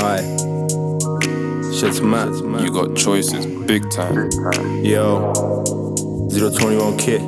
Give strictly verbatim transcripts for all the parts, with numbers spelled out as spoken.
Aye. Shit's mad. You got choices, big time. Yo, zero twenty-one kid,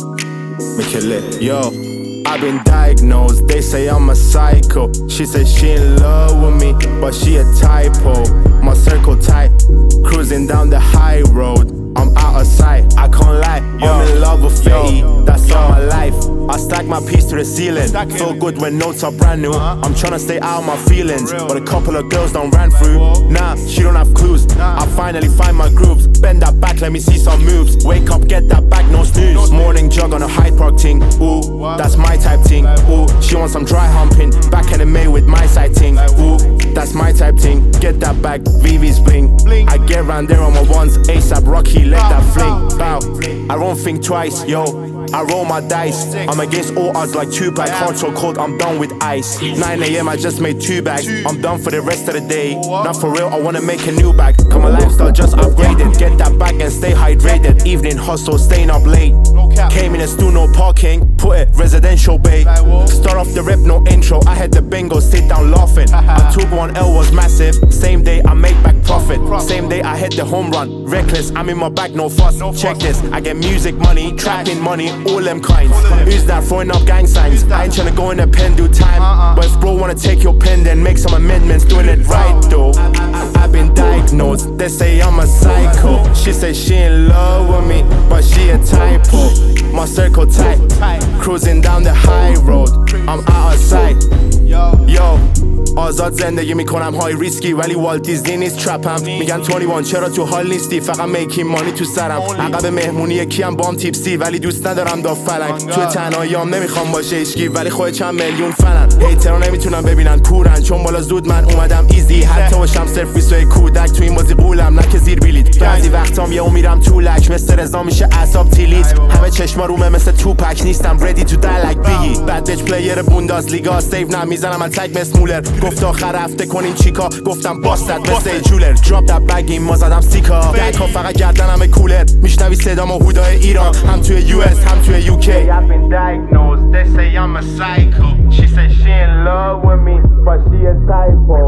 make it lit. Yo, I've been diagnosed, they say I'm a psycho. She said she in love with me, but she a typo. My circle tight, cruising down the high road. I'm out of sight, I can't lie. Yo, I'm in love with Fetty, that's all my life. I stack my piece to the ceiling, feel good when notes are brand new. I'm tryna stay out of my feelings, but a couple of girls don't ran through. Nah, she don't have clues, I finally find my grooves. Bend that back, let me see some moves. Wake up, get that back, no snooze. Morning jog on a Hyde Park ting, ooh, that's my type ting. Ooh, she wants some dry humping, back in the May with my side ting. Ooh, that's my type ting. Get that back, V V's bling. I get round there on my ones, ASAP Rocky, let that fling. Bow, I don't think twice, yo. I roll my dice, I'm against all odds like Tupac. Hard so cold, I'm done with ice. nine A M I just made two bags, I'm done for the rest of the day. Not for real, I wanna make a new bag. Cause my lifestyle just upgraded. Get that bag and stay hydrated. Evening hustle, staying up late. Came in a stool, no parking, put it residential bay. Start off the rip, no intro, I had the bingo, sit down laughing. I took one L, was massive. Same day I make back profit. Same day I hit the home run. Reckless, I'm in my bag, no fuss. Check this, I get music money, trapping money, all them kinds. Who's that throwing up gang signs? I ain't tryna go in the pen, do time. But if bro wanna take your pen, then make some amendments, doing it right though. I've been diagnosed, they say I'm a psycho. She say she in love with me, but she a typo. My circle tight, cruising down the high road. I'm out of sight. Yo, آزاد زندگی میکنم های ریسکی ولی والت دیزنی نیست ترپم. میگن بیست و یک چرا تو حال نیستی، فقط میکی مانی تو سرم. عقب مهمونی یکیم بام تیپسی ولی دوست ندارم دا فلک. توی تنهاییام نمیخوام باشه هیچکی ولی خود چند میلیون فنن. هیترها نمیتونن ببینن کورن چون بالا زود من اومدم ایزی. حتی باشم صرف ویسوی کودک تو این بازی بولم نه که زیر بلیت. بعضی وقتام یهو میرم تو لک مثل رضا میشه اعصاب تیلیت. همه چشما رومه مثل توپک نیستم ردی تو دلک بیگی. بد بچ پلیر بونداز لیگا سیو نمیزنم اتک مثل مولر. گفت آخر هفته کنین چیکا، گفتم باستد مثل جولر. دراپ دت بگیم ما زدم سیکا، دکا فقط گردنم کولر. میشنوی صدام و هودای ایران هم توی یو اس هم توی یو کی. I've been diagnosed, they say I'm a psycho. She said she in love with me, but she a typo.